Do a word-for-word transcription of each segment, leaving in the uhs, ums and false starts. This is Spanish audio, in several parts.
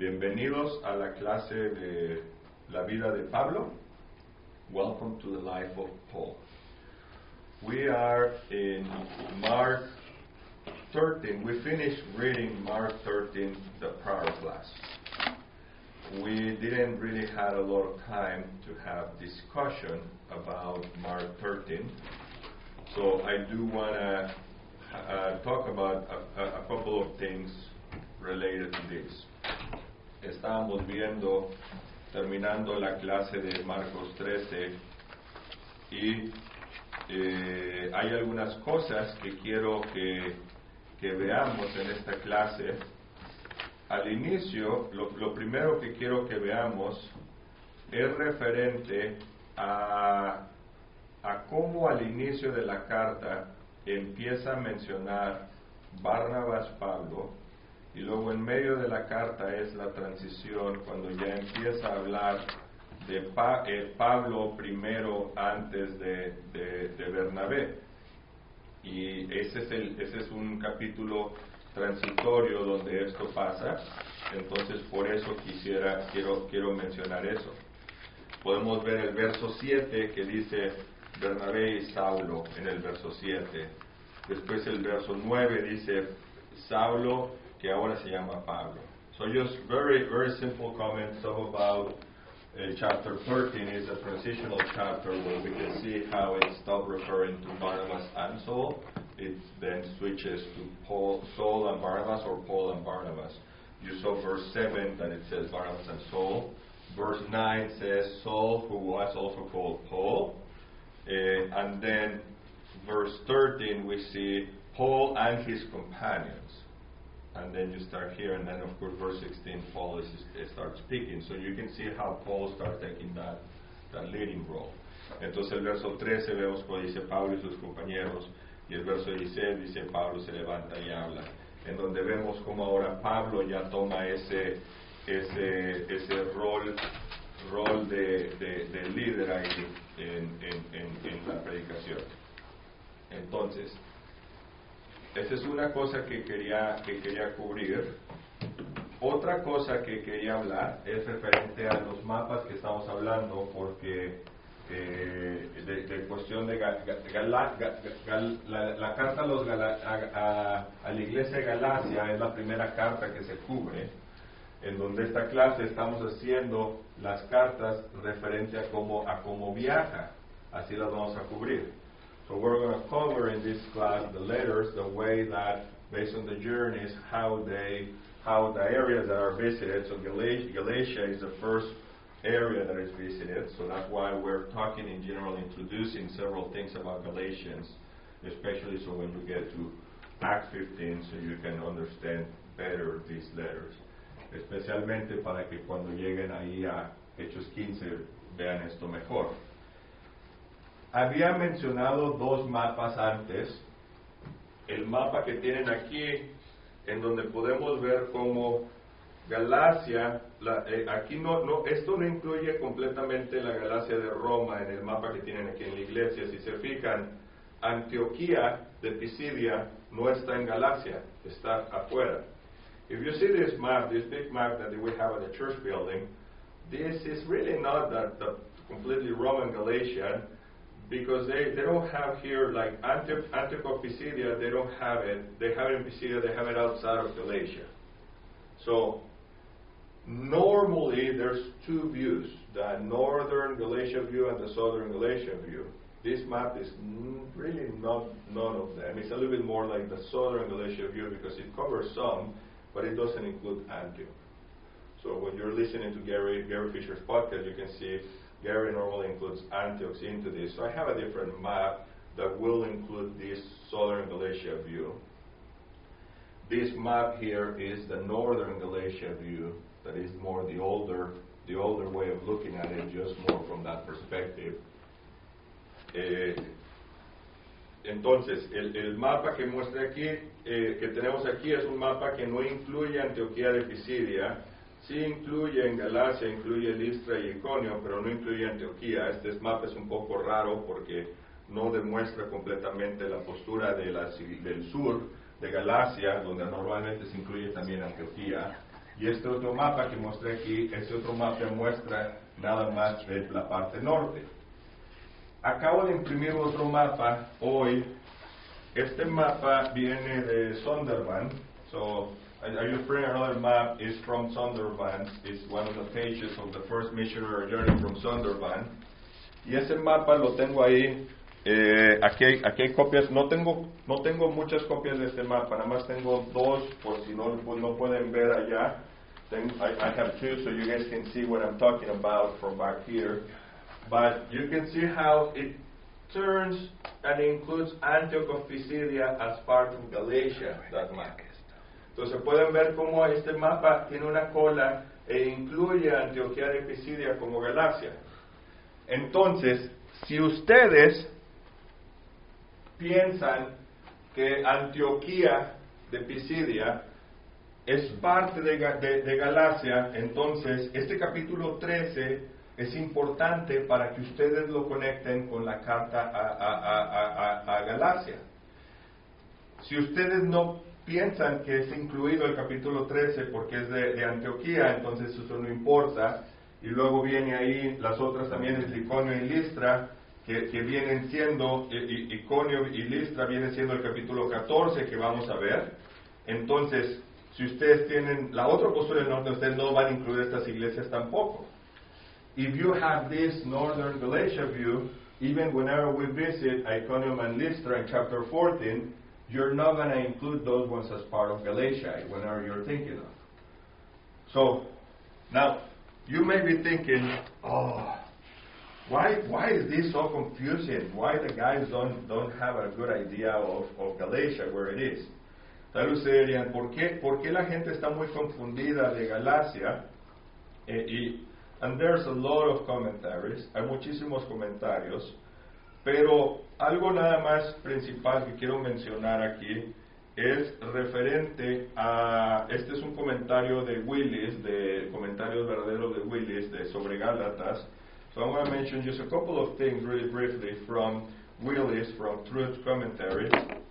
Bienvenidos a la clase de la vida de Pablo. Welcome to the life of Paul. We are in Mark thirteen. We finished reading Mark thirteen the prior class. We didn't really have a lot of time to have discussion about Mark thirteen. So I do want to uh, talk about a, a, a couple of things related to this. Estábamos viendo, terminando la clase de Marcos trece, y eh, hay algunas cosas que quiero que, que veamos en esta clase. Al inicio, lo, lo primero que quiero que veamos es referente a, a cómo al inicio de la carta empieza a mencionar Barnabas Pablo, y luego en medio de la carta es la transición cuando ya empieza a hablar de pa, eh, Pablo primero antes de, de, de Bernabé. Y ese es, el, ese es un capítulo transitorio donde esto pasa. Entonces por eso quisiera quiero, quiero mencionar eso. Podemos ver el verso siete que dice Bernabé y Saulo en el verso siete. Después el verso nueve dice Saulo, que ahora se llama Pablo. So just very, very simple comments about uh, chapter thirteen is a transitional chapter where we can see how it stopped referring to Barnabas and Saul. It then switches to Paul, Saul and Barnabas, or Paul and Barnabas. You saw verse seven that it says Barnabas and Saul. Verse nine says Saul, who was also called Paul. Uh, and then verse thirteen we see Paul and his companions. And then you start here, and then of course verse sixteen, Paul is, is, starts speaking. So you can see how Paul starts taking that, that leading role. Entonces el verso trece vemos como dice Pablo y sus compañeros, y el verso dieciséis dice Pablo se levanta y habla. En donde vemos como ahora Pablo ya toma ese, ese, ese rol, rol de, de, de líder ahí en, en, en, en la predicación. Entonces, esa es una cosa que quería, que quería cubrir. Otra cosa que quería hablar es referente a los mapas que estamos hablando, porque eh, de, de cuestión de Gal, Gal, Gal, Gal, la, la carta a, los Gala, a, a, a la iglesia de Galacia es la primera carta que se cubre. En donde esta clase estamos haciendo las cartas referente a cómo, a cómo viaja. Así las vamos a cubrir. So we're going to cover in this class the letters, the way that, based on the journeys, how they, how the areas that are visited. So Galatia, Galatia is the first area that is visited. So that's why we're talking in general, introducing several things about Galatians, especially so when you get to Acts fifteen, so you can understand better these letters. Especialmente para que cuando lleguen ahí a Hechos quince vean esto mejor. Había mencionado dos mapas antes. El mapa que tienen aquí, en donde podemos ver cómo Galacia, la, eh, aquí no, no, esto no incluye completamente la Galacia de Roma en el mapa que tienen aquí en la iglesia. Si se fijan, Antioquía de Pisidia no está en Galacia, está afuera. If you see this map, this big map that we have at the church building, this is really not that the completely Roman Galatia, because they, they don't have here, like Antioch, Antioch Pisidia, they don't have it. They have it in Pisidia, they have it outside of Galatia. So, normally there's two views, the northern Galatia view and the southern Galatia view. This map is n- really not none of them. It's a little bit more like the southern Galatia view because it covers some, but it doesn't include Antioch. So when you're listening to Gary, Gary Fisher's podcast, you can see Gary normally includes Antioch into this. So I have a different map that will include this southern Galatia view. This map here is the northern Galatia view, that is more the older, the older way of looking at it, just more from that perspective. Eh, entonces, el, el mapa que muestra aquí, eh, que tenemos aquí, es un mapa que no incluye Antioquía de Pisidia. Sí incluye en Galacia, incluye Listra y Iconio, pero no incluye Antioquía. Este mapa es un poco raro porque no demuestra completamente la postura de la, del sur de Galacia, donde normalmente se incluye también Antioquía. Y este otro mapa que mostré aquí, este otro mapa muestra nada más de la parte norte. Acabo de imprimir otro mapa hoy. Este mapa viene de Zondervan. So, I, I just bring another map. It's from Zondervan. It's one of the pages of the first missionary journey from Zondervan. Y ese mapa lo tengo ahí. Eh, aquí, hay, aquí hay copias. No tengo, no tengo muchas copias de este mapa. Nada más tengo dos, por si no, no pueden ver allá. Then I, I have two, so you guys can see what I'm talking about from back here. But you can see how it turns and includes Antioch of Pisidia as part of Galatia, that map. Entonces pueden ver cómo este mapa tiene una cola e incluye a Antioquía de Pisidia como Galacia. Entonces, si ustedes piensan que Antioquía de Pisidia es parte de, de, de Galacia, entonces este capítulo trece es importante para que ustedes lo conecten con la carta a, a, a, a, a Galacia. Si ustedes no piensan que es incluido el capítulo trece porque es de, de Antioquía, entonces eso no importa. Y luego viene ahí las otras también, es Iconio y Listra, que, que vienen siendo, Iconio y Listra vienen siendo el capítulo catorce que vamos a ver. Entonces, si ustedes tienen la otra postura del norte, ustedes no van a incluir estas iglesias tampoco. If you have this northern Galatia view, even whenever we visit Iconium and Lystra in chapter fourteen, you're not going to include those ones as part of Galatia, whenever you're thinking of. So, now, you may be thinking, oh, why why is this so confusing? Why the guys don't, don't have a good idea of, of Galatia, where it is? Tal vez ustedes dirían, ¿por qué, ¿por qué la gente está muy confundida de Galacia? Eh, y, and there's a lot of commentaries, hay muchísimos comentarios, pero algo nada más principal que quiero mencionar aquí es referente a, este es un comentario de Willis, de comentarios verdaderos de Willis, de sobre Gálatas. So I want to mention just a couple of things really briefly from Willis, from Truth Commentaries.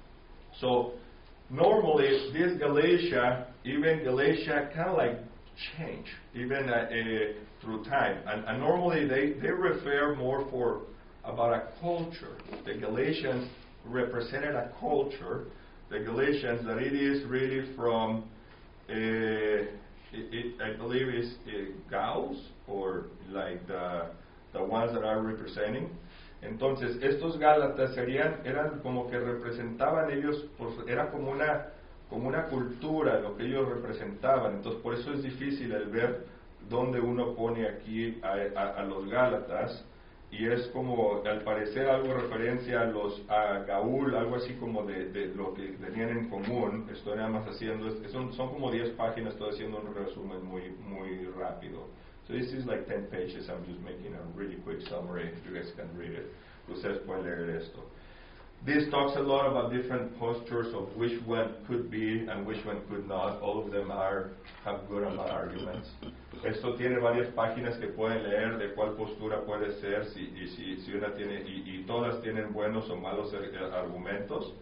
So, normally, this Galatia, even Galatia kind of like change, even uh, uh, through time. And, and normally they, they refer more for about a culture. The Galatians represented a culture. The Galatians, that it is really from, uh, it, it, I believe it's uh, Gauls, or like the, the ones that are representing. Entonces, estos Gálatas serían, eran como que representaban ellos, pues, era como una, como una cultura lo que ellos representaban. Entonces, por eso es difícil el ver dónde uno pone aquí a, a, a los Gálatas, y es como, al parecer, algo referencia a los, a Gaúl, algo así como de, de lo que tenían en común. Estoy nada más haciendo, son, son como diez páginas, estoy haciendo un resumen muy, muy rápido. So this is like ten pages, I'm just making a really quick summary, if you guys can read it. Ustedes pueden leer esto. This talks a lot about different postures of which one could be and which one could not. All of them are have good and bad arguments. Esto tiene varias páginas que pueden leer de cuál postura puede ser, si, y si, si una tiene, y, y todas tienen buenos o malos argumentos.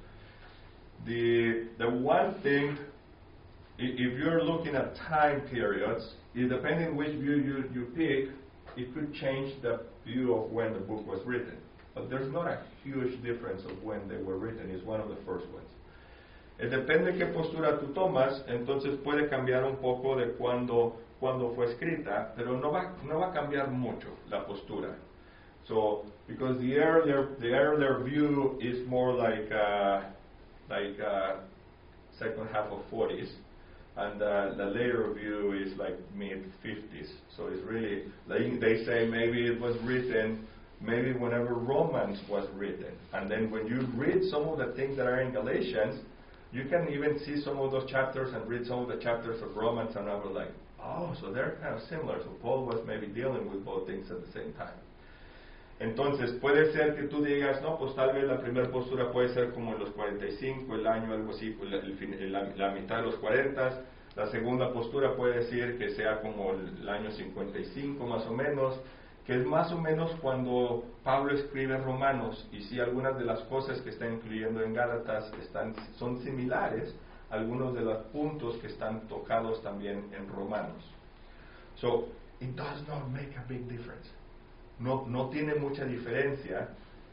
The, the one thing, if you're looking at time periods, it, depending which view you, you pick, it could change the view of when the book was written. But there's not a huge difference of when they were written. It's one of the first ones. Eh, depende qué postura tú tomas, entonces puede cambiar un poco de cuando, cuando fue escrita, pero no va, no va a cambiar mucho la postura. So, because the earlier, the earlier view is more like, uh, like uh, second half of forties, and uh, the later view is like mid fifties. So it's really, like they say maybe it was written maybe whenever Romans was written. And then when you read some of the things that are in Galatians, you can even see some of those chapters and read some of the chapters of Romans, and I was like, oh, so they're kind of similar. So Paul was maybe dealing with both things at the same time. Entonces, puede ser que tú digas, no, pues tal vez la primera postura puede ser como en los cuarenta y cinco, el año, algo así, el, el, la, la mitad de los cuarenta. La segunda postura puede decir que sea como el, el año cincuenta y cinco más o menos, que es más o menos cuando Pablo escribe Romanos, y si algunas de las cosas que está incluyendo en Gálatas están, son similares, algunos de los puntos que están tocados también en Romanos. So, it does not make a big difference. No, no tiene mucha diferencia,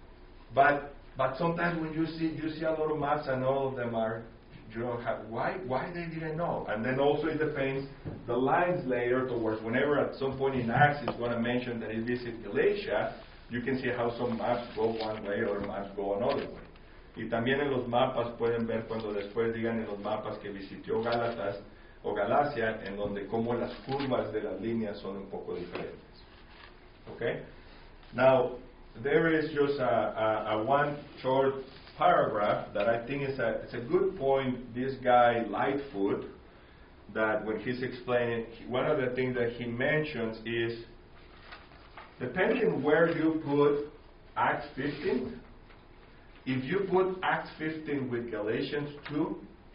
but but sometimes when you see you see a lot of maps and all of them are, you don't have why why they didn't know, and then also it depends the lines later towards whenever at some point in Acts it's going to mention that it visit Galatia, you can see how some maps go one way or maps go another way. Y también en los mapas pueden ver cuando después digan en los mapas que visitó Gálatas o Galacia, en donde como las curvas de las líneas son un poco diferentes. Okay? Now, there is just a, a, a one short paragraph that I think is a, it's a good point. This guy, Lightfoot, that when he's explaining, one of the things that he mentions is, depending where you put Acts fifteen, if you put Acts fifteen with Galatians two,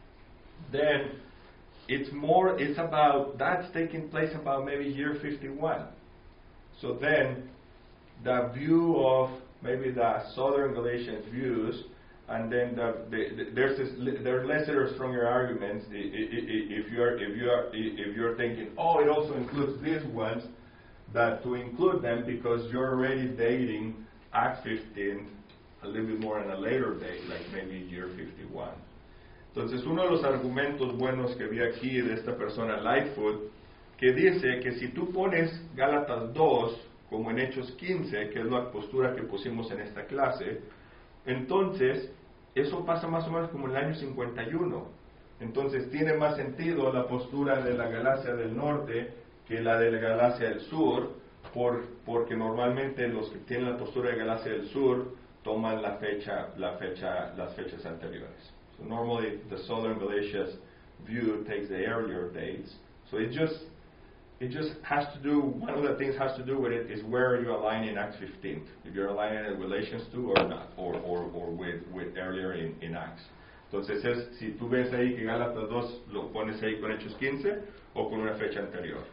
then it's more, it's about, that's taking place about maybe year fifty-one. So then, the view of maybe the Southern Galatians views, and then the, the, the, there's this, there are lesser or stronger arguments if you're if you're if you're thinking, oh, it also includes these ones, that to include them because you're already dating Acts fifteen a little bit more in a later date, like maybe year fifty-one. Entonces, uno de los argumentos buenos que vi aquí de esta persona, Lightfoot, que dice que si tú pones Gálatas dos como en Hechos quince, que es la postura que pusimos en esta clase, entonces eso pasa más o menos como en el año cincuenta y uno. Entonces tiene más sentido la postura de la Galacia del Norte que la de la Galacia del Sur, por, porque normalmente los que tienen la postura de Galacia del Sur toman la fecha, la fecha, las fechas anteriores. So normally the Southern Galatia's view takes the earlier dates. So it just It just has to do, one of the things has to do with it is where you align in Acts fifteen. If you're aligning in Galatians two or not, or, or, or with, with earlier in, in Acts. Entonces, es, si tú ves ahí que Gálatas dos lo pones ahí con Hechos quince o con una fecha anterior.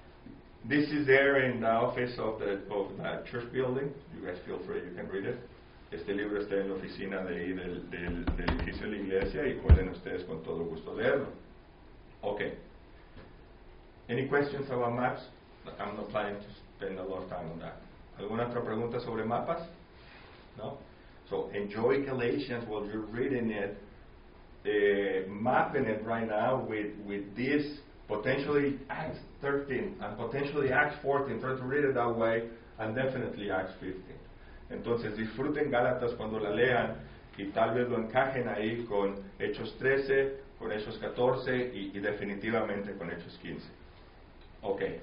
This is there in the office of the, of the church building. You guys feel free, you can read it. Este libro está en la oficina de ahí del, del, del edificio de la iglesia y pueden ustedes con todo gusto leerlo. Okay. Any questions about maps? I'm not planning to spend a lot of time on that. ¿Alguna otra pregunta sobre mapas? No? So enjoy Galatians while you're reading it, uh, mapping it right now with, with this, potentially Acts thirteen and potentially Acts fourteen. Try to read it that way, and definitely Acts fifteen. Entonces disfruten Gálatas cuando la lean y tal vez lo encajen ahí con Hechos trece, con Hechos catorce y, y definitivamente con Hechos quince. Okay.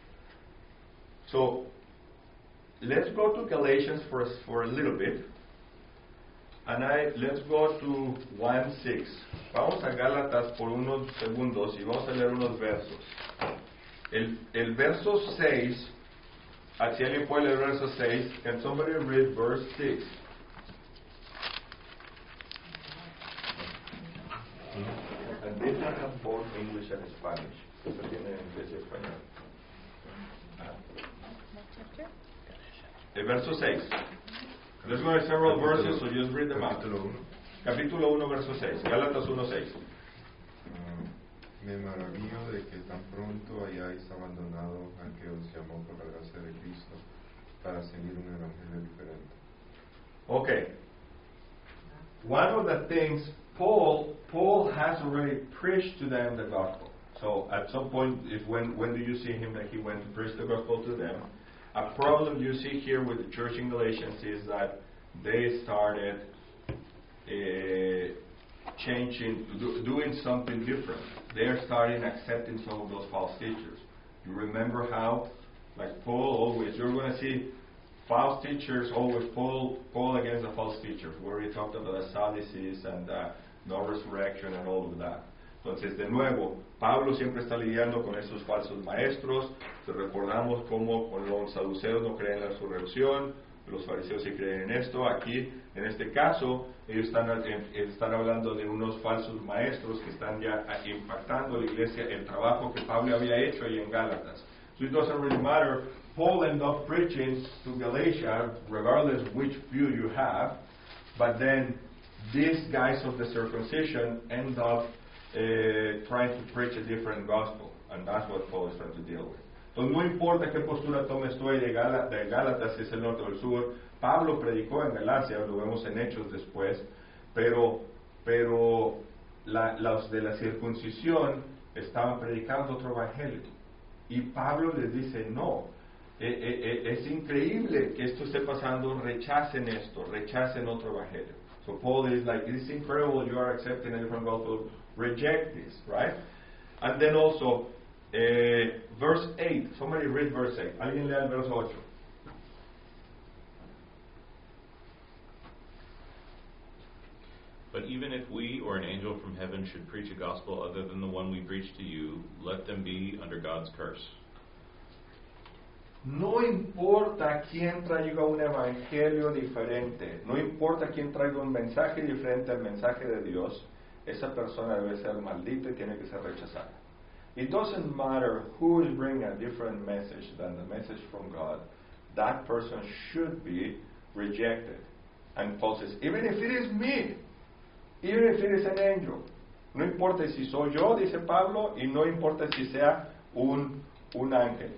So let's go to Galatians for a, for a little bit, and I let's go to one six. Vamos a Gálatas por unos segundos y vamos a leer unos versos. El, el verso seis, si alguien puede leer el verso seis, can somebody read verse six? And this I have both English and Spanish. Esto tiene inglés y español. El verso seis. Let's go to several verses, so just read them out. Capítulo uno, verso seis. Gálatas uno seis. Uh, me maravillo de que tan pronto hayáis abandonado al que os llamó por la gracia de Cristo para seguir un evangelio diferente. Okay. One of the things, Paul, Paul has already preached to them the gospel. So at some point, if when, when do you see him that he went to preach the gospel to them? A problem you see here with the church in Galatians is that they started uh, changing, do, doing something different. They're starting accepting some of those false teachers. You remember how, like Paul always, you're going to see false teachers always Paul, Paul against the false teachers, where he talked about the Sadducees and uh, no resurrection and all of that. Entonces, de nuevo, Pablo siempre está lidiando con esos falsos maestros. Recordamos cómo con los saduceos no creen en la resurrección, los fariseos sí creen en esto. Aquí, en este caso, ellos están, están hablando de unos falsos maestros que están ya impactando la iglesia, el trabajo que Pablo había hecho ahí en Gálatas. So it doesn't really matter. Paul ended up preaching to Galatia, regardless which view you have, but then these guys of the circumcision end up uh, trying to preach a different gospel. And that's what Paul is trying to deal with. Entonces, no importa qué postura tomes tú de, Gala, de Gálatas, si es el norte o el sur. Pablo predicó en Galacia, lo vemos en Hechos después, pero, pero la, los de la circuncisión estaban predicando otro evangelio. Y Pablo les dice, no, eh, eh, eh, es increíble que esto esté pasando, rechacen esto, rechacen otro evangelio. So Paul is like, it's incredible you are accepting a different gospel, reject this, right? And then also, uh, verse eight, somebody read verse eight. Alguien lea el verso ocho. But even if we or an angel from heaven should preach a gospel other than the one we preach to you, let them be under God's curse. No importa quién traiga un evangelio diferente, no importa quién traiga un mensaje diferente al mensaje de Dios, esa persona debe ser maldita y tiene que ser rechazada. It doesn't matter who is bringing a different message than the message from God, that person should be rejected. And Paul says, even if it is me, even if it is an angel, no importa si soy yo, dice Pablo, y no importa si sea un, un ángel.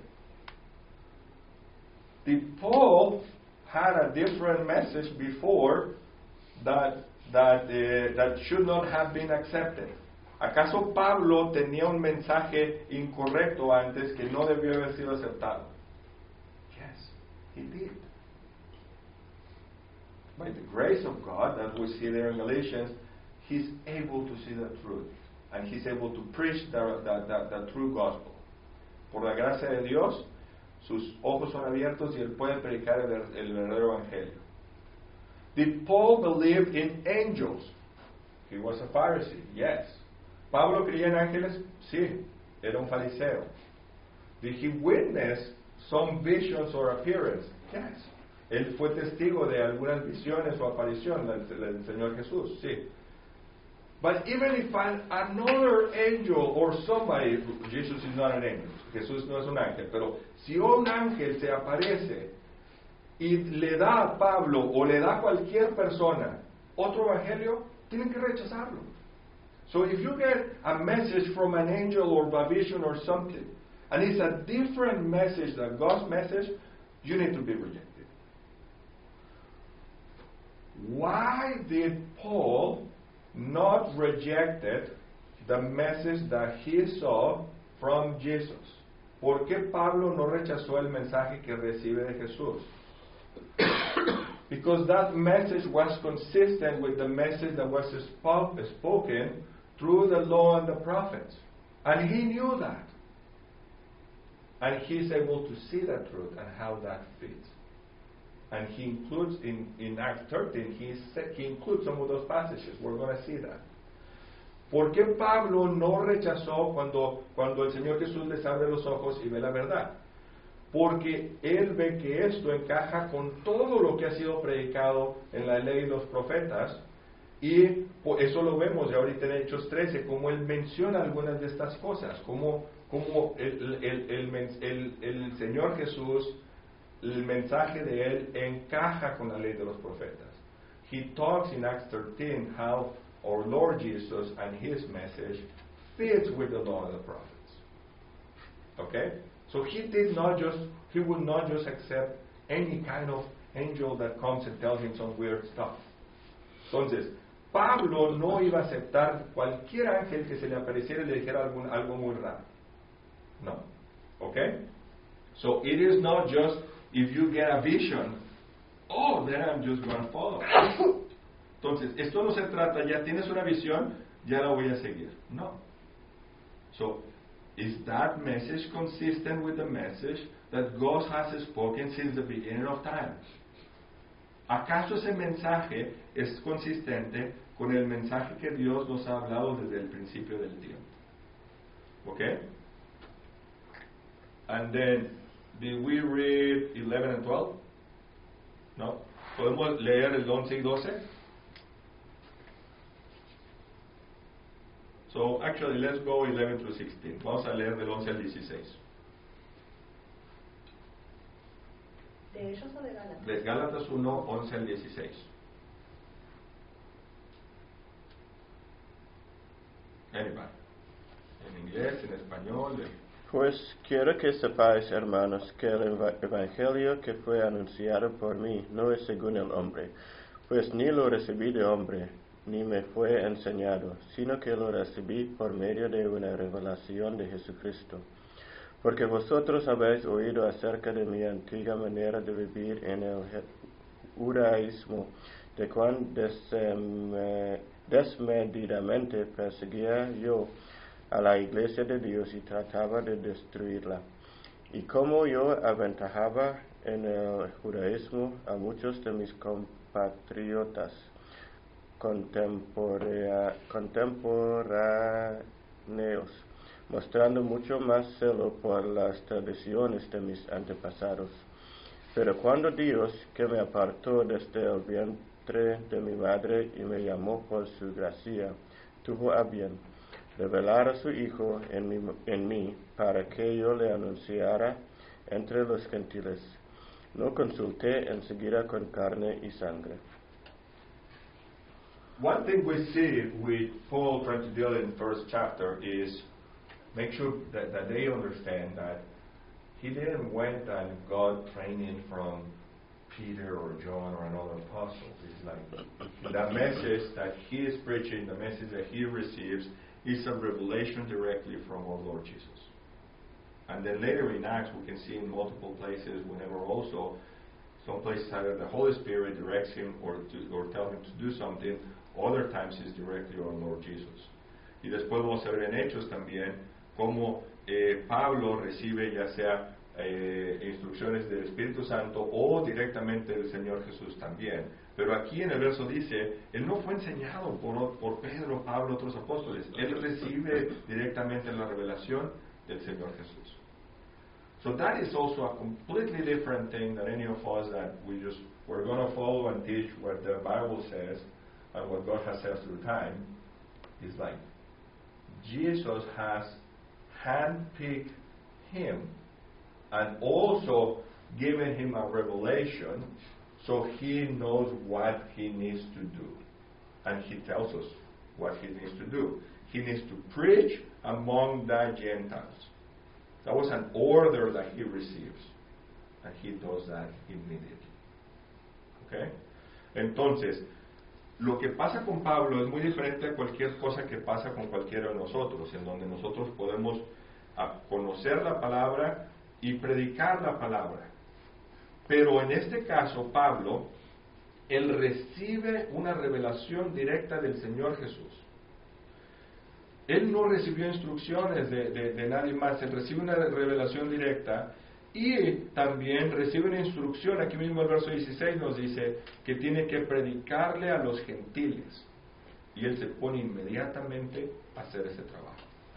Did Paul had a different message before that that uh, that should not have been accepted? ¿Acaso Pablo tenía un mensaje incorrecto antes que no debió haber sido aceptado? Yes, he did. By the grace of God, as we see there in Galatians, he's able to see the truth, and he's able to preach the, the, the, the true gospel. Por la gracia de Dios, sus ojos son abiertos y él puede predicar el, el verdadero evangelio. Did Paul believe in angels? He was a Pharisee, yes. ¿Pablo creía en ángeles? Sí, era un fariseo. Did he witness some visions or appearance? Yes. Él fue testigo de algunas visiones o apariciones del, del Señor Jesús, sí. But even if an, another angel or somebody, Jesus is not an angel, Jesús no es un ángel, pero si un ángel se aparece y le da a Pablo o le da a cualquier persona otro evangelio, tienen que rechazarlo. So if you get a message from an angel or a vision or something, and it's a different message than God's message, you need to be rejected. Why did Paul not rejected the message that he saw from Jesus? ¿Por qué Pablo no rechazó el mensaje que recibe de Jesús? Because that message was consistent with the message that was spo- spoken through the law and the prophets. And he knew that. And he's able to see the truth and how that fits. And he includes, in, in Acts thirteen, he, he includes some of those passages. We're going to see that. ¿Por qué Pablo no rechazó cuando, cuando el Señor Jesús les abre los ojos y ve la verdad? Porque él ve que esto encaja con todo lo que ha sido predicado en la ley y los profetas, y eso lo vemos ya ahorita en Hechos trece, como él menciona algunas de estas cosas, como, como el, el, el, el, el Señor Jesús, el mensaje de él encaja con la ley de los profetas. He talks in Acts thirteen how our Lord Jesus and his message fits with the law and the prophets. Okay? So he did not just, he would not just accept any kind of angel that comes and tells him some weird stuff. Entonces, Pablo no iba a aceptar cualquier ángel que se le apareciera y le dijera algún, algo muy raro. No. Okay? So it is not just if you get a vision, oh, then I'm just going to follow. Entonces, esto no se trata, ya tienes una visión, ya la voy a seguir. No. So, is that message consistent with the message that God has spoken since the beginning of time? ¿Acaso ese mensaje es consistente con el mensaje que Dios nos ha hablado desde el principio del tiempo? Okay? And then, did we read eleven and twelve? No. ¿Podemos leer el once y doce? So, actually, let's go eleven to sixteen. Vamos a leer del once al dieciséis. ¿De ellos o de Gálatas? De Gálatas uno, once al dieciséis. Anybody. En inglés, en español. en- Pues quiero que sepáis, hermanos, que el eva- evangelio que fue anunciado por mí no es según el hombre, pues ni lo recibí de hombre, ni me fue enseñado, sino que lo recibí por medio de una revelación de Jesucristo. Porque vosotros habéis oído acerca de mi antigua manera de vivir en el je- judaísmo, de cuán desem- desmedidamente perseguía yo a la iglesia de Dios y trataba de destruirla. Y como yo aventajaba en el judaísmo a muchos de mis compatriotas contemporea- contemporáneos, mostrando mucho más celo por las tradiciones de mis antepasados. Pero cuando Dios, que me apartó desde el vientre de mi madre y me llamó por su gracia, tuvo a bien revelar a su Hijo en mí, en mí para que yo le anunciara entre los gentiles. No consulté enseguida con carne y sangre. One thing we see with Paul trying to deal in first chapter is make sure that, that they understand that he didn't went and got training from Peter or John or another apostle. It's like the message that he is preaching, the message that he receives, is a revelation directly from our Lord Jesus. And then later in Acts, we can see in multiple places, whenever also, some places either the Holy Spirit directs him or, to, or tell him to do something, other times it's directly our Lord Jesus. Y después vamos a ver en Hechos también cómo eh, Pablo recibe ya sea eh, instrucciones del Espíritu Santo o directamente del Señor Jesús también. Pero aquí en el verso dice, él no fue enseñado por, por Pedro, Pablo, otros apóstoles. Él recibe directamente la revelación del Señor Jesús. So that is also a completely different thing than any of us that we just, we're going to follow and teach what the Bible says and what God has said through time. It's like Jesus has handpicked him and also given him a revelation so he knows what he needs to do. And he tells us what he needs to do. He needs to preach among the Gentiles. That was an order that he receives. And he does that immediately. Okay? Entonces, lo que pasa con Pablo es muy diferente a cualquier cosa que pasa con cualquiera de nosotros, en donde nosotros podemos conocer la palabra y predicar la palabra. Pero en este caso, Pablo, él recibe una revelación directa del Señor Jesús. Él no recibió instrucciones de, de, de nadie más, él recibe una revelación directa y también recibe una instrucción, aquí mismo el verso dieciséis nos dice que tiene que predicarle a los gentiles. Y él se pone inmediatamente a hacer ese trabajo.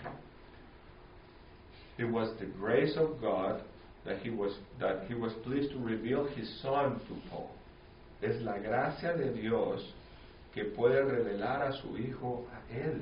It was the grace of God that he was that he was pleased to reveal his son to Paul. Es la gracia de Dios que puede revelar a su hijo a él.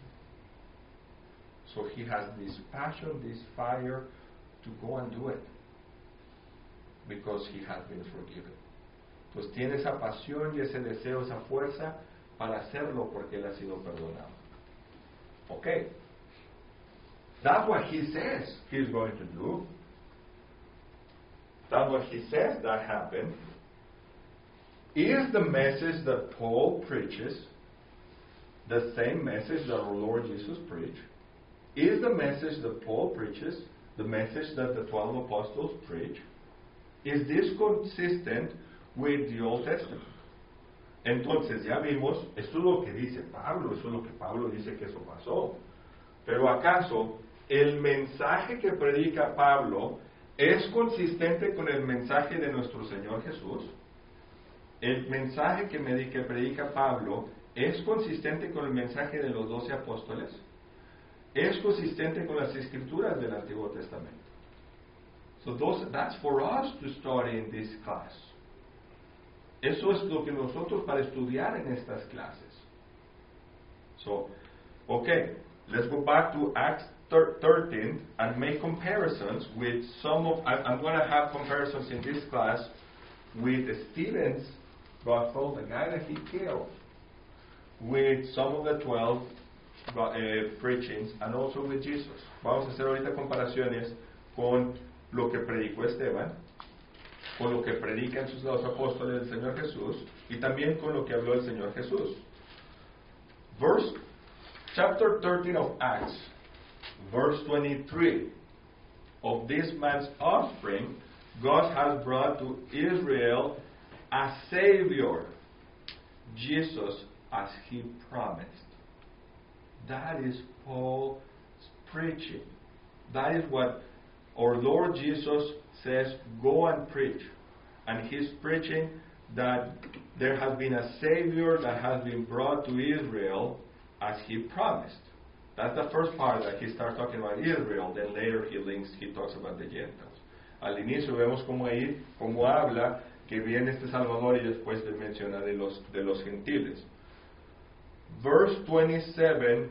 So he has this passion, this fire to go and do it because he has been forgiven. Pues tiene esa pasión y ese deseo, esa fuerza para hacerlo porque él ha sido perdonado. Okay. That's what he says he's going to do. That's what he says that happened. Is the message that Paul preaches the same message that our Lord Jesus preached? Is the message that Paul preaches the message that the twelve apostles preach? Is this consistent with the Old Testament? Entonces ya vimos, esto es lo que dice Pablo, eso es lo que Pablo dice que eso pasó. Pero ¿acaso el mensaje que predica Pablo es consistente con el mensaje de nuestro Señor Jesús? El mensaje que, me, que predica Pablo es consistente con el mensaje de los doce apóstoles. Es consistente con las escrituras del Antiguo Testamento. So those, that's for us to study in this class. Eso es lo que nosotros para estudiar en estas clases. So, okay, let's go back to Acts thirteen and make comparisons with some of, I, I'm going to have comparisons in this class with Stephen's gospel, the guy that he killed, with some of the twelve uh, preachings and also with Jesus. Vamos a hacer ahorita comparaciones con lo que predicó Esteban, con lo que predican sus los apóstoles del Señor Jesús y también con lo que habló el Señor Jesús. Verse, chapter thirteen of Acts, verse twenty-three. Of this man's offspring, God has brought to Israel a Savior, Jesus, as He promised. That is Paul's preaching. That is what our Lord Jesus says, go and preach. And He's preaching that there has been a Savior that has been brought to Israel as He promised. That's the first part that he starts talking about Israel. Then later he links, he talks about the Gentiles. Al inicio vemos como ahí, como habla que viene este Salvador y después de mencionar de los, de los gentiles. Verse twenty-seven,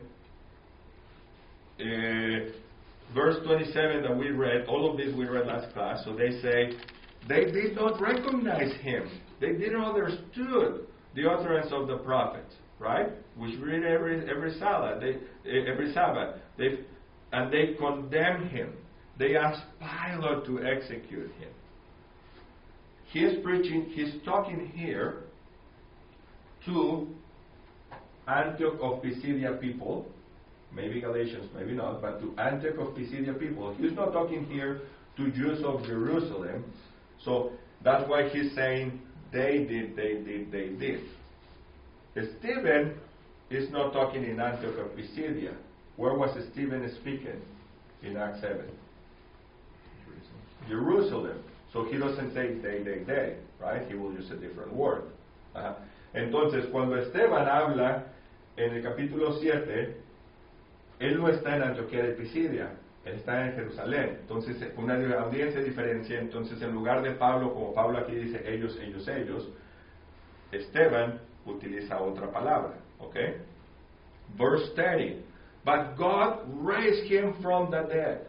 uh, verse twenty-seven that we read, all of this we read last class, so they say, they did not recognize him. They didn't understood the utterance of the prophets. Right? Which we read every every Sabbath. They every Sabbath. They and they condemn him. They ask Pilate to execute him. He is preaching. He's talking here to Antioch of Pisidia people, maybe Galatians, maybe not, but to Antioch of Pisidia people. He's not talking here to Jews of Jerusalem. So that's why he's saying they did, they did, they did. Stephen is not talking in Antioch of Pisidia. Where was Stephen speaking in Acts seven? Jerusalem. Jerusalem. So he doesn't say they, they, they, right? He will use a different word. Ajá. Entonces, cuando Esteban habla en el capítulo siete, él no está en Antioquía de Pisidia, él está en Jerusalén. Entonces, una audiencia diferencia. Entonces, en lugar de Pablo, como Pablo aquí dice ellos, ellos, ellos, Esteban utiliza otra palabra, okay? Verse thirty. But God raised him from the dead.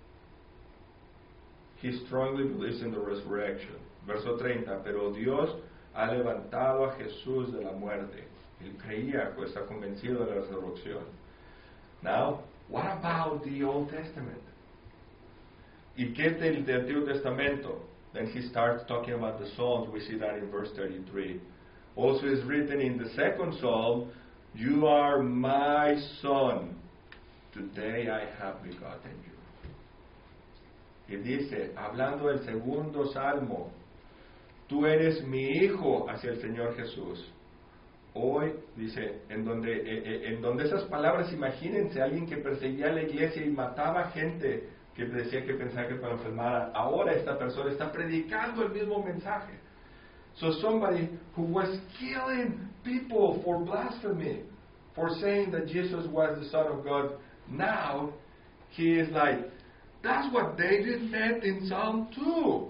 He strongly believes in the resurrection. Verso treinta. Pero Dios ha levantado a Jesús de la muerte. Él creía, pues está convencido de la resurrección. Now, what about the Old Testament? ¿Y qué del, del Antiguo Testamento? Then he starts talking about the Psalms. We see that in verse thirty-three. Also is written in the second Psalm, you are my son. Today I have begotten you. Y dice, hablando del segundo Salmo, tú eres mi hijo hacia el Señor Jesús. Hoy, dice, en donde, eh, en donde esas palabras, imagínense, alguien que perseguía a la iglesia y mataba gente que decía que pensaba que para enfermar. Ahora esta persona está predicando el mismo mensaje. So somebody who was killing people for blasphemy, for saying that Jesus was the Son of God, now he is like, that's what David meant in Psalm two.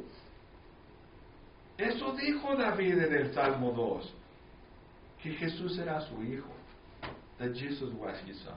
Eso dijo David en el Salmo dos, que Jesús era su hijo, that Jesus was his son.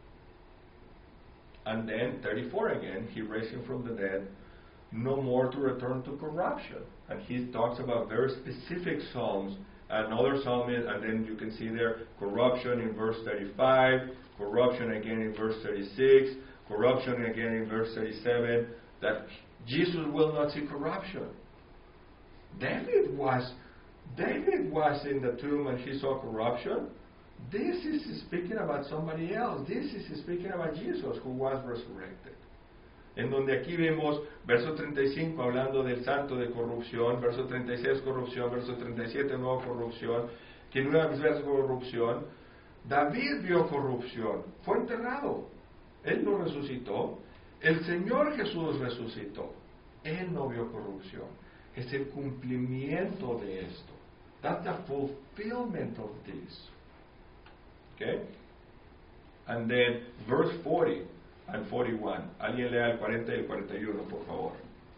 And then, thirty-four again, he raised him from the dead, no more to return to corruption. And he talks about very specific psalms. Another psalm is, and then you can see there, corruption in verse thirty-five, corruption again in verse thirty-six, corruption again in verse thirty-seven, that Jesus will not see corruption. David was, David was in the tomb and he saw corruption. This is speaking about somebody else. This is speaking about Jesus who was resurrected. En donde aquí vemos verso treinta y cinco hablando del santo de corrupción, verso treinta y seis corrupción, verso treinta y siete nueva corrupción, que nueva vez corrupción. David vio corrupción, fue enterrado, él no resucitó, el Señor Jesús resucitó, él no vio corrupción. Es el cumplimiento de esto. That's the fulfillment of this. Okay? And then verse forty and forty-one. Alguien lea el cuarenta y el cuarenta y uno, por favor.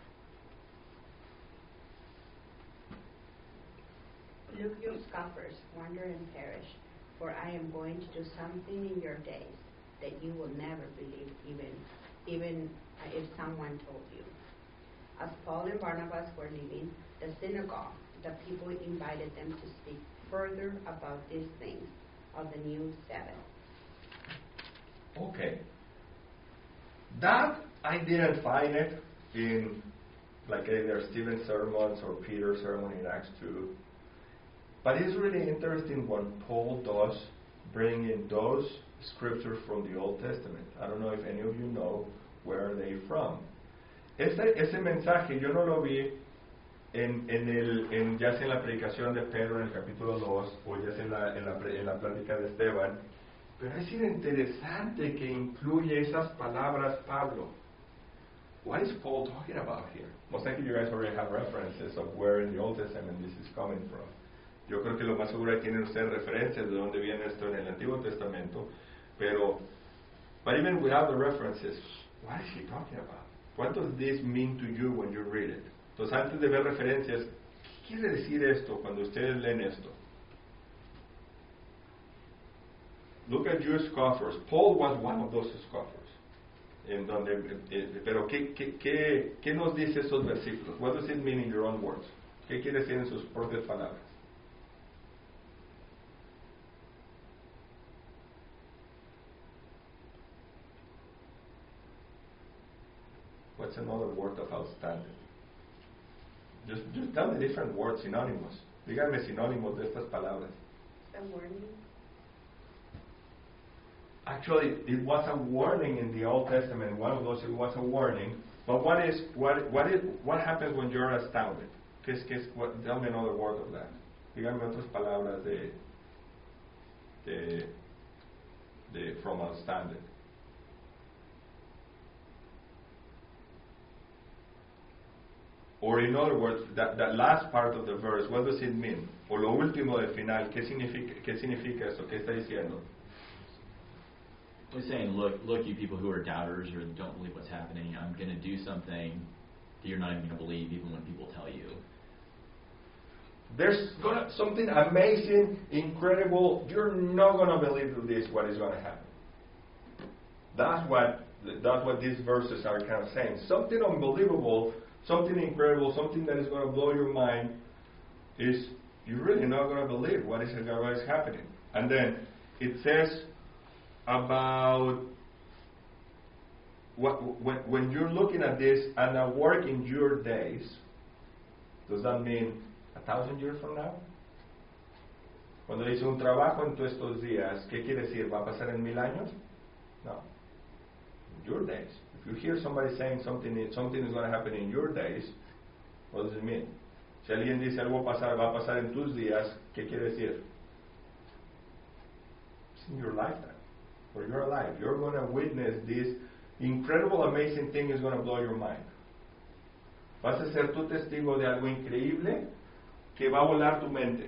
Look, you scoffers, wonder and perish, for I am going to do something in your days that you will never believe, even, even if someone told you. As Paul and Barnabas were leaving the synagogue, the people invited them to speak further about these things of the new Sabbath. Okay. That, I didn't find it in like either Stephen's sermons or Peter's sermon in Acts two. But it's really interesting when Paul does bring in those scriptures from the Old Testament. I don't know if any of you know where are they from. Ese, ese mensaje yo no lo vi en, en el, en, ya sea en la predicación de Pedro en el capítulo dos o ya sea en la, en la, en la plática de Esteban, pero es interesante que incluye esas palabras Pablo. What is Paul talking about here? Most likely you guys already have references of where in the Old Testament this is coming from. Yo creo que lo más seguro es que tienen ustedes referencias de dónde viene esto en el Antiguo Testamento, pero, but even without the references, what is he talking about? What does this mean to you when you read it? Entonces, antes de ver referencias, ¿qué quiere decir esto cuando ustedes leen esto? Look at you scoffers. Paul was one of those scoffers. En donde, eh, pero ¿qué, qué, qué, ¿qué nos dice esos versículos? What does it mean in your own words? ¿Qué quiere decir en sus propias palabras? What's another word of outstanding? Just, just tell me different words, synonymous. Díganme sinónimos de estas palabras. A warning. Actually, it was a warning in the Old Testament. One of those, it was a warning. But what is what what is what happens when you're astounded? ¿Qué es, qué es, what, tell me another word of that. Díganme otras palabras de de de from astounded. Or in other words, that, that last part of the verse, what does it mean? O lo último del final, ¿qué significa, qué significa eso? ¿Qué está diciendo? He's saying, look, look, you people who are doubters or don't believe what's happening, I'm going to do something that you're not even going to believe, even when people tell you. There's gonna something amazing, incredible. You're not going to believe this, what is going to happen. That's what that's what these verses are kind of saying. Something unbelievable, something incredible, something that is going to blow your mind is you're really not going to believe what is, what is happening. And then it says about what, when, when you're looking at this and a work in your days, does that mean a thousand years from now? Cuando dice un trabajo en todos estos días, ¿qué quiere decir? ¿Va a pasar en mil años? No. In your days. If you hear somebody saying something, something is going to happen in your days, what does it mean? Si alguien dice algo pasar, va a pasar en tus días, ¿qué quiere decir? It's in your lifetime. Or you're alive. You're going to witness this incredible, amazing thing is going to blow your mind. Vas a ser tu testigo de algo increíble que va a volar tu mente.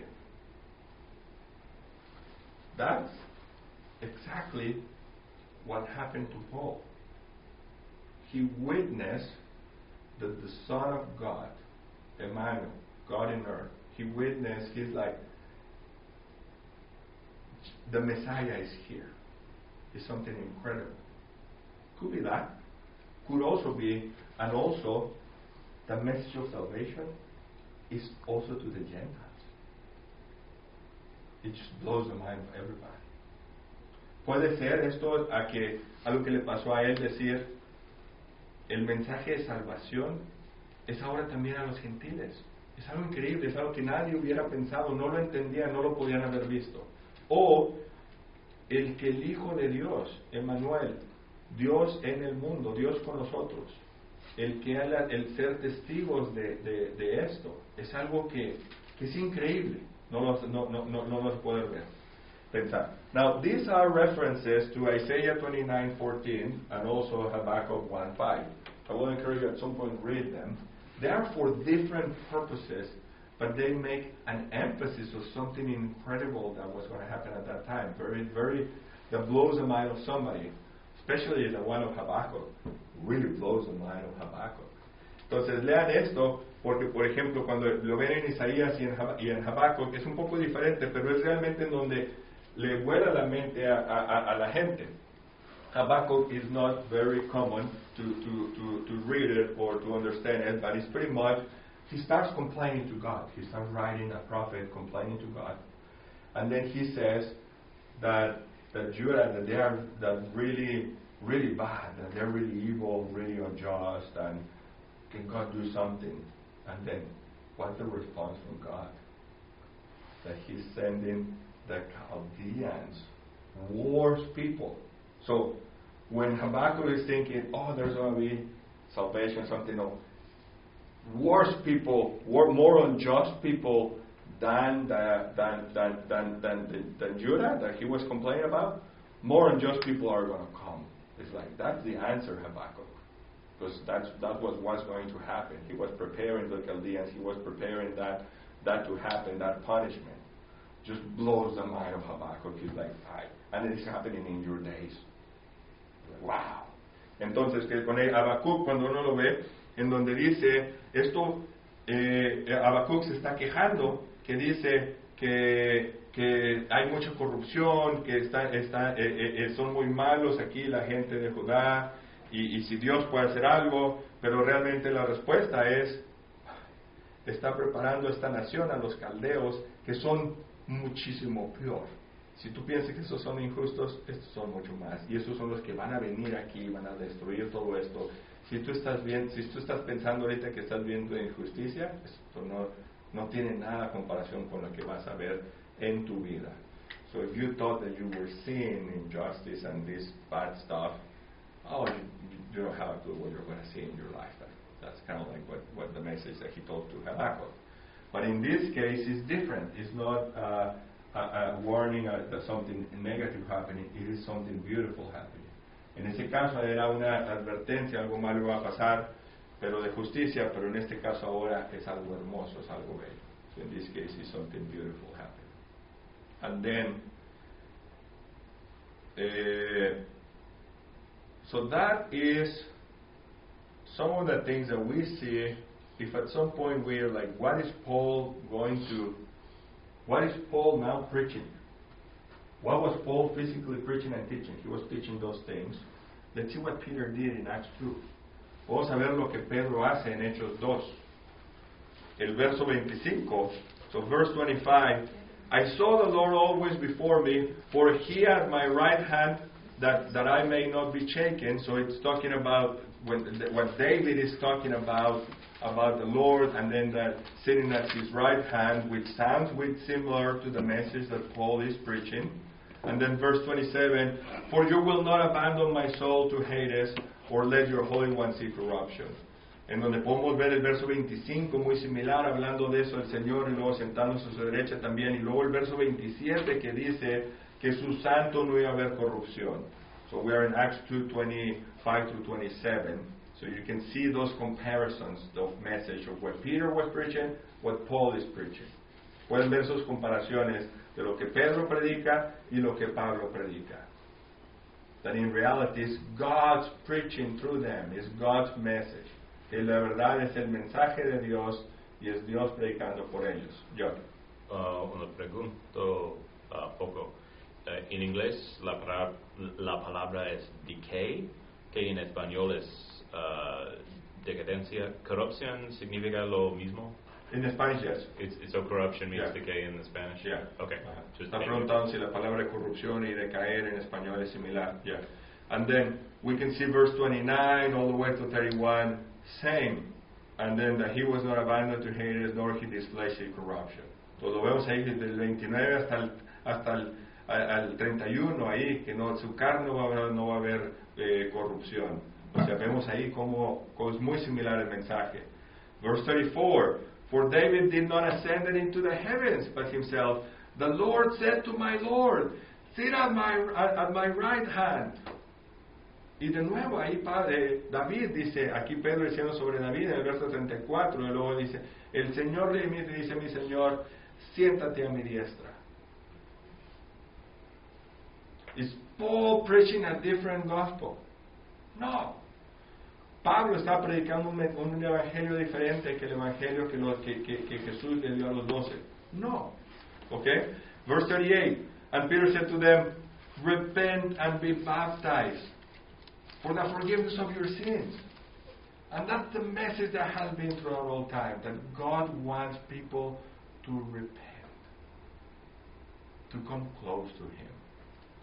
That's exactly what happened to Paul. He witnessed that the Son of God, Emmanuel, God in earth, he witnessed, he's like, the Messiah is here. It's something incredible. Could be that. Could also be, and also, the message of salvation is also to the Gentiles. It just blows the mind of everybody. Puede ser esto a que algo que le pasó a él decir, el mensaje de salvación es ahora también a los gentiles. Es algo increíble, es algo que nadie hubiera pensado, no lo entendían, no lo podían haber visto. O el que el Hijo de Dios, Emmanuel, Dios en el mundo, Dios con nosotros, el que el, el ser testigos de, de, de esto, es algo que, que es increíble, no los, no, no, no, no los pueden ver, pensar. Now, these are references to Isaiah twenty-nine fourteen and also Habakkuk one five. I will encourage you at some point read them. They are for different purposes, but they make an emphasis of something incredible that was going to happen at that time. Very, very, that blows the mind of somebody, especially the one of Habakkuk. Really blows the mind of Habakkuk. Entonces lean esto, porque por ejemplo cuando lo ven en Isaías y en, Hab- y en Habakkuk es un poco diferente, pero es realmente en donde le vuela la mente a, a, a la gente. Habakkuk is not very common to, to, to, to read it or to understand it, but it's pretty much, he starts complaining to God. He starts writing a prophet complaining to God. And then he says that that Judah, that they are that really, really bad, that they're really evil, really unjust, and can God do something? And then, what's the response from God? That He's sending the Chaldeans, wars people. So, when Habakkuk is thinking, oh, there's going to be salvation, something, no. Worse people, more unjust people than the, than, than, than, than, than, than Judah that he was complaining about, more unjust people are going to come. It's like, that's the answer, Habakkuk. Because that's, that was what's going to happen. He was preparing the Chaldeans, he was preparing that, that to happen, that punishment. Just blows the mind of Habakkuk. He's like, ay, and it's happening in your days. Wow. Entonces, que con el Habacuc, cuando uno lo ve, en donde dice, esto, eh, Habacuc se está quejando, que dice que, que hay mucha corrupción, que está, está, eh, eh, son muy malos aquí la gente de Judá, y, y si Dios puede hacer algo, pero realmente la respuesta es, está preparando esta nación a los caldeos, que son muchísimo peor. Si tú piensas que esos son injustos, estos son mucho más. Y esos son los que van a venir aquí, van a destruir todo esto. Si tú estás bien, si tú estás pensando ahorita que estás viendo injusticia, esto no, no tiene nada comparación con lo que vas a ver en tu vida. So if you thought that you were seeing injustice and this bad stuff, oh, you, you don't have a clue what you're going to see in your lifetime. That's kind of like what, what the message that he told to Habakkuk. But in this case, it's different. It's not uh, a, a warning uh, that something negative happening. It is something beautiful happening. En ese caso era una advertencia, algo malo va a pasar, pero de justicia, pero en este caso ahora es algo hermoso, es algo bello. So in this case, it's something beautiful happening. And then, uh, so that is some of the things that we see. If at some point we are like, what is Paul going to, what is Paul now preaching? What was Paul physically preaching and teaching? He was teaching those things. Let's see what Peter did in Acts two. Vamos a ver lo que Pedro hace en Hechos dos. El verso veinticinco, so verse twenty-five, I saw the Lord always before me, for he at my right hand, that, that I may not be shaken. So it's talking about when, what David is talking about, about the Lord, and then that sitting at his right hand, which sounds with similar to the message that Paul is preaching. And then verse twenty-seven, for you will not abandon my soul to Hades, or let your Holy One see corruption. En donde podemos ver el verso veinticinco, muy similar, hablando de eso el Señor, y luego sentándose a su derecha también, y luego el verso veintisiete que dice que su santo no iba a haber corrupción. So we are in Acts two, twenty-five to twenty-seven. So you can see those comparisons of message of what Peter was preaching, what Paul is preaching. Pueden ver sus comparaciones de lo que Pedro predica y lo que Pablo predica. That in reality is God's preaching through them, is God's message. Que la verdad es el mensaje de Dios y es Dios predicando por ellos. Yo. Uh, una pregunta uh, poco. Uh, en inglés la, para, la palabra es decay, que en español es uh, decadencia. Corrupción significa lo mismo. In Spanish, yes. It's, it's so corruption means Yeah. decay in the Spanish? Yeah. Okay. Uh-huh. Just Está thank preguntando si la palabra corrupción y decaer en español es similar. Yeah. And then we can see verse twenty-nine all the way to thirty-one, same. And then that he was not abandoned to Hades, nor he displayed corruption. Entonces lo vemos ahí desde el veintinueve hasta el, hasta el al, al treinta y uno ahí, que no, su carne no va a haber, no va a haber eh, corrupción. O sea, vemos ahí como, como es muy similar el mensaje. Verse thirty-four, for David did not ascend into the heavens, but himself, the Lord said to my Lord, sit at my, at, at my right hand. Y de nuevo ahí padre, David dice, aquí Pedro diciendo sobre David en el verso treinta y cuatro, y luego dice, el Señor le dice, mi Señor, siéntate a mi diestra. Is Paul preaching a different gospel? No. Pablo está predicando un, un evangelio diferente que el evangelio que, lo, que, que, que Jesús le dio a los doce. No. Okay? Verse thirty-eight. And Peter said to them, repent and be baptized for the forgiveness of your sins. And that's the message that has been throughout all time, that God wants people to repent, to come close to Him.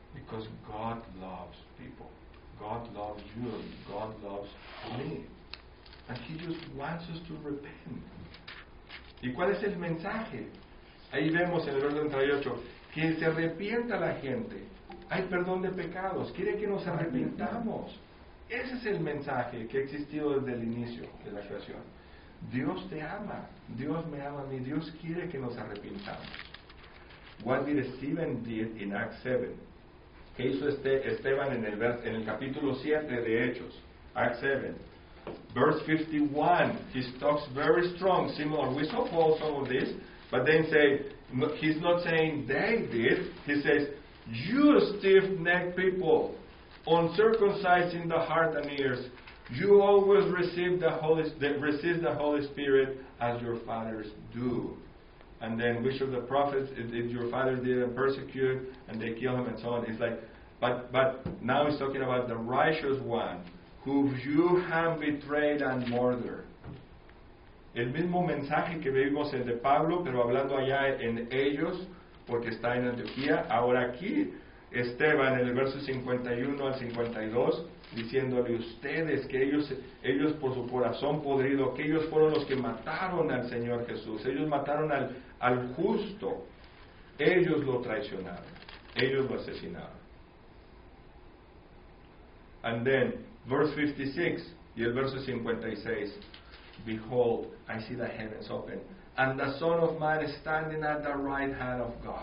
Because God loves people. God loves you. God loves me. And He just wants us to repent. ¿Y cuál es el mensaje? Ahí vemos en el verso treinta y ocho que se arrepienta la gente. Hay perdón de pecados. Quiere que nos arrepintamos. Ese es el mensaje que ha existido desde el inicio de la creación. Dios te ama. Dios me ama a mí. Dios quiere que nos arrepintamos. What did Stephen did in Acts seven? ¿Qué hizo este Esteban en el, vers, en el capítulo siete de Hechos? Acts seven. Verse fifty-one. He talks very strong, similar. We saw Paul some of this, but then say, he's not saying they did. He says, you stiff-necked people, uncircumcised in the heart and ears, you always receive the Holy, resist the Holy Spirit as your fathers do. And then which of the prophets did your fathers didn't persecute and they kill him and so on. It's like, but but now he's talking about the righteous one, who you have betrayed and murdered. El mismo mensaje que vimos el de Pablo, pero hablando allá en ellos, porque está en Antioquía. Ahora aquí, Esteban, en el verso cincuenta y uno al cincuenta y dos, diciéndole ustedes que ellos, ellos por su corazón podrido, que ellos fueron los que mataron al Señor Jesús. Ellos mataron al, al justo. Ellos lo traicionaron. Ellos lo asesinaron. And then, verse fifty-six, y el verso cincuenta y seis, behold, I see the heavens open, and the Son of Man is standing at the right hand of God.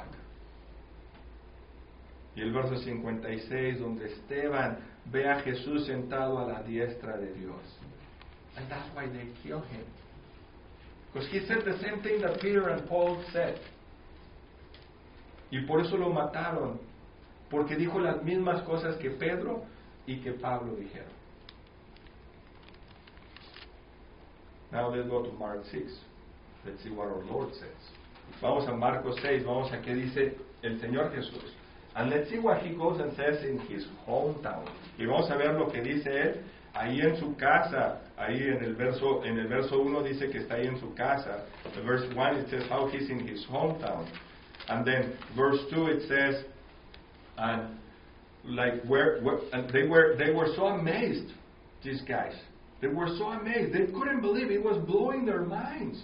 Y el verso cincuenta y seis, donde Esteban ve a Jesús sentado a la diestra de Dios. And that's why they kill him. Because he said the same thing that Peter and Paul said. Y por eso lo mataron. Porque dijo las mismas cosas que Pedro y que Pablo dijeron. Now let's go to Mark six. Let's see what our Lord says. Vamos a Marcos seis, vamos a qué dice el Señor Jesús. And let's see what he goes and says in his hometown. Y vamos a ver lo que dice él ahí en su casa. Ahí en el verso en el verso uno dice que está ahí en su casa. The verse one it says how he's in his hometown. And then verse two it says and like where, where and they were they were so amazed, these guys. They were so amazed. They couldn't believe it was blowing their minds.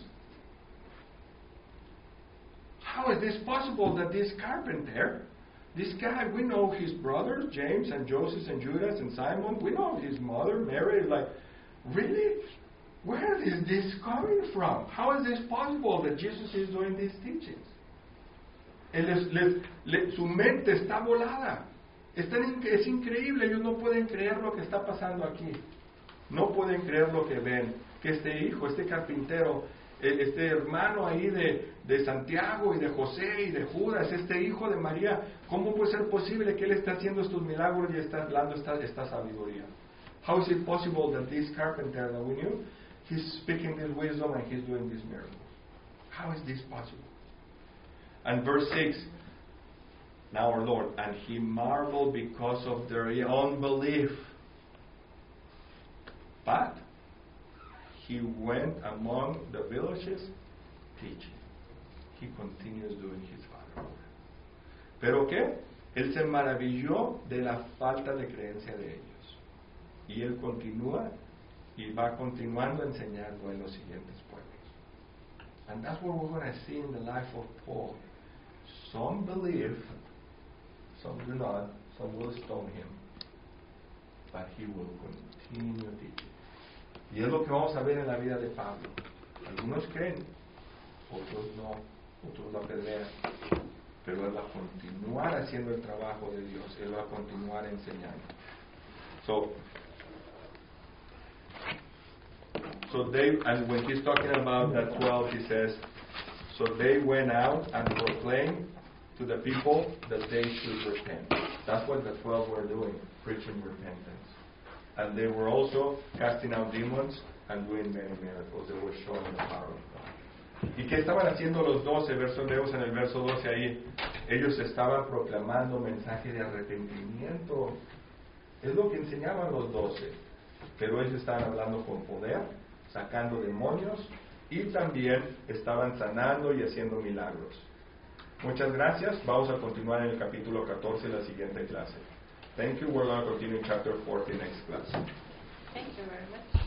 How is this possible that this carpenter, this guy, we know his brothers, James and Joseph and Judas and Simon, we know his mother, Mary, like, really? Where is this coming from? How is this possible that Jesus is doing these teachings? Él les, les, les, su mente está volada. Están, es increíble, ellos no pueden creer lo que está pasando aquí. No pueden creer lo que ven, que este hijo, este carpintero, este hermano ahí de, de Santiago y de José y de Judas, este hijo de María, ¿cómo puede ser posible que él esté haciendo estos milagros y está hablando esta, esta sabiduría? How is it possible that this carpenter that we knew, he's speaking this wisdom and he's doing these miracles? How is this possible? And verse six, now our Lord, and he marveled because of their unbelief. But he went among the villages teaching. He continues doing his Father's work. ¿Pero qué? Él se maravilló de la falta de creencia de ellos. Y él continúa y va continuando enseñando en los siguientes pueblos. And that's what we're going to see in the life of Paul. Some believe, some do not, some will stone him, but he will continue teaching. Y es lo que vamos a ver en la vida de Pablo. Algunos creen, otros no, otros lo apedrean. Pero él va a continuar haciendo el trabajo de Dios. Él va a continuar enseñando. So, so they, and when he's talking about the twelve, he says, so they went out and proclaimed to the people that they should repent. That's what the twelve were doing, preaching repentance. And they were also casting out demons and doing many miracles. They were showing the power of God. ¿Y qué estaban haciendo los doce? Verso, leemos en el verso doce ahí. Ellos estaban proclamando mensaje de arrepentimiento. Es lo que enseñaban los doce. Pero ellos estaban hablando con poder, sacando demonios y también estaban sanando y haciendo milagros. Muchas gracias. Vamos a continuar en el capítulo catorce de la siguiente clase. Thank you. We're going to continue in chapter fourteen next class. Thank you very much.